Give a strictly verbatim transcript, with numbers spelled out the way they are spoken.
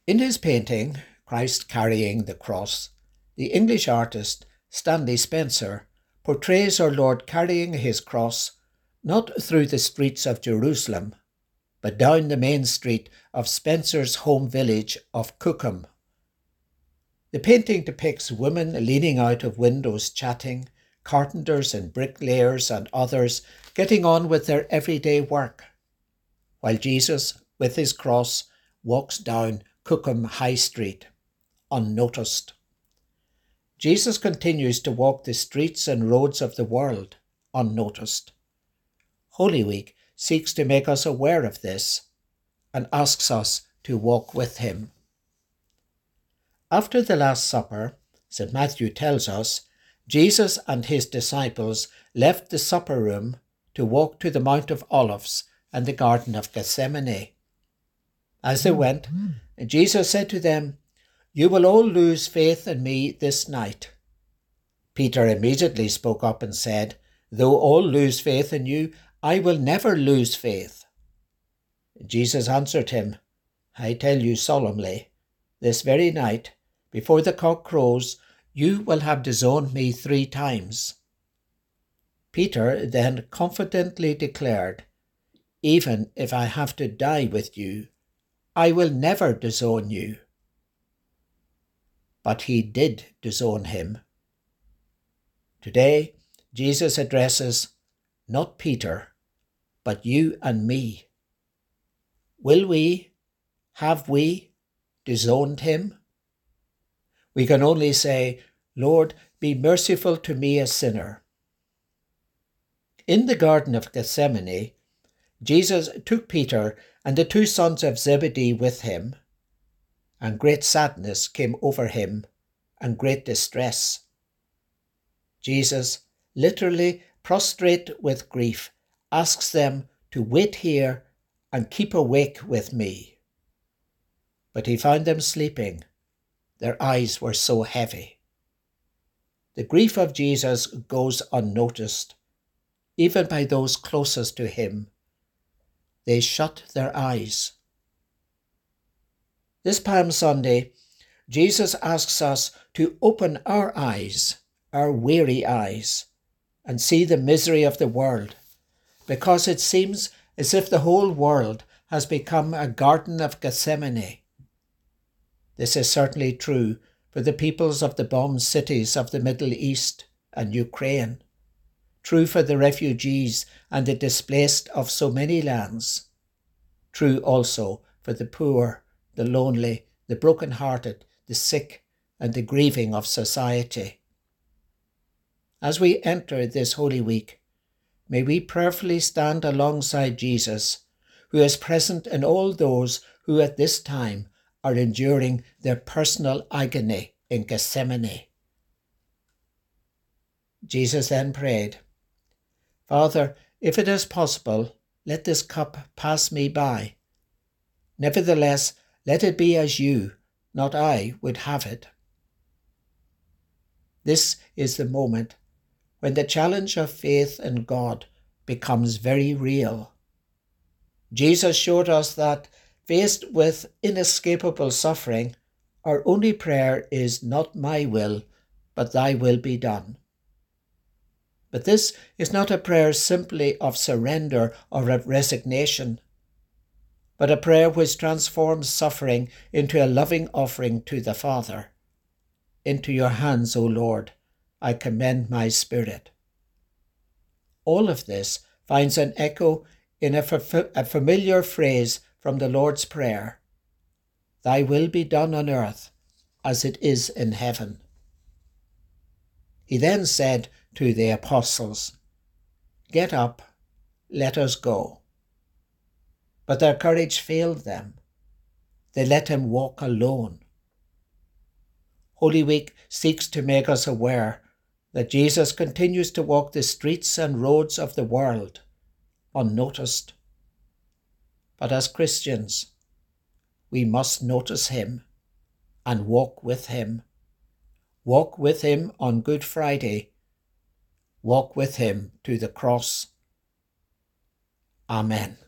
In his painting, Christ Carrying the Cross, the English artist Stanley Spencer portrays our Lord carrying his cross not through the streets of Jerusalem, but down the main street of Spencer's home village of Cookham. The painting depicts women leaning out of windows chatting, carpenters and bricklayers and others getting on with their everyday work, while Jesus, with his cross, walks down Cookham High Street, unnoticed. Jesus continues to walk the streets and roads of the world, unnoticed. Holy Week seeks to make us aware of this and asks us to walk with him. After the Last Supper, Saint Matthew tells us, Jesus and his disciples left the supper room to walk to the Mount of Olives and the Garden of Gethsemane. As they went, Jesus said to them, "You will all lose faith in me this night." Peter immediately spoke up and said, "Though all lose faith in you, I will never lose faith." Jesus answered him, "I tell you solemnly, this very night, before the cock crows, you will have disowned me three times." Peter then confidently declared, "Even if I have to die with you, I will never disown you." But he did disown him. Today, Jesus addresses not Peter, but you and me. Will we, have we, disowned him? We can only say, "Lord, be merciful to me, a sinner." In the Garden of Gethsemane, Jesus took Peter and the two sons of Zebedee with him, and great sadness came over him and great distress. Jesus, literally prostrate with grief, asks them to wait here and keep awake with me. But he found them sleeping. Their eyes were so heavy. The grief of Jesus goes unnoticed, even by those closest to him. They shut their eyes. This Palm Sunday, Jesus asks us to open our eyes, our weary eyes, and see the misery of the world, because it seems as if the whole world has become a Garden of Gethsemane. This is certainly true for the peoples of the bombed cities of the Middle East and Ukraine, true for the refugees and the displaced of so many lands, true also for the poor, the lonely, the broken-hearted, the sick, and the grieving of society. As we enter this Holy Week, may we prayerfully stand alongside Jesus, who is present in all those who at this time are enduring their personal agony in Gethsemane. Jesus then prayed, "Father, if it is possible, let this cup pass me by. Nevertheless, let it be as you, not I, would have it." This is the moment when the challenge of faith in God becomes very real. Jesus showed us that, faced with inescapable suffering, our only prayer is not my will, but thy will be done. But this is not a prayer simply of surrender or of resignation, but a prayer which transforms suffering into a loving offering to the Father. "Into your hands, O Lord, I commend my spirit." All of this finds an echo in a, f- a familiar phrase from the Lord's Prayer, "Thy will be done on earth as it is in heaven." He then said to the apostles, "Get up, let us go." But their courage failed them. They let him walk alone. Holy Week seeks to make us aware that Jesus continues to walk the streets and roads of the world, unnoticed. But as Christians, we must notice him and walk with him. Walk with him on Good Friday. Walk with him to the cross. Amen.